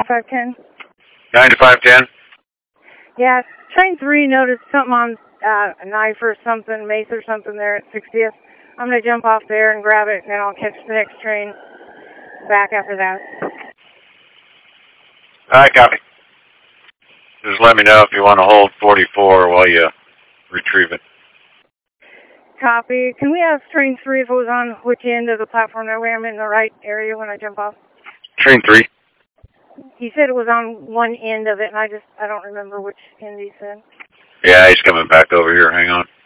9510. 9510? Yeah, train 3 noticed something on a knife or something, mace or something there at 60th. I'm going to jump off there and grab it, and then I'll catch the next train back after that. Alright, copy. Just let me know if you want to hold 44 while you retrieve it. Copy. Can we ask train 3 if it was on which end of the platform? That way I'm in the right area when I jump off. Train 3. He said it was on one end of it, and I don't remember which end he said. Yeah, he's coming back over here. Hang on.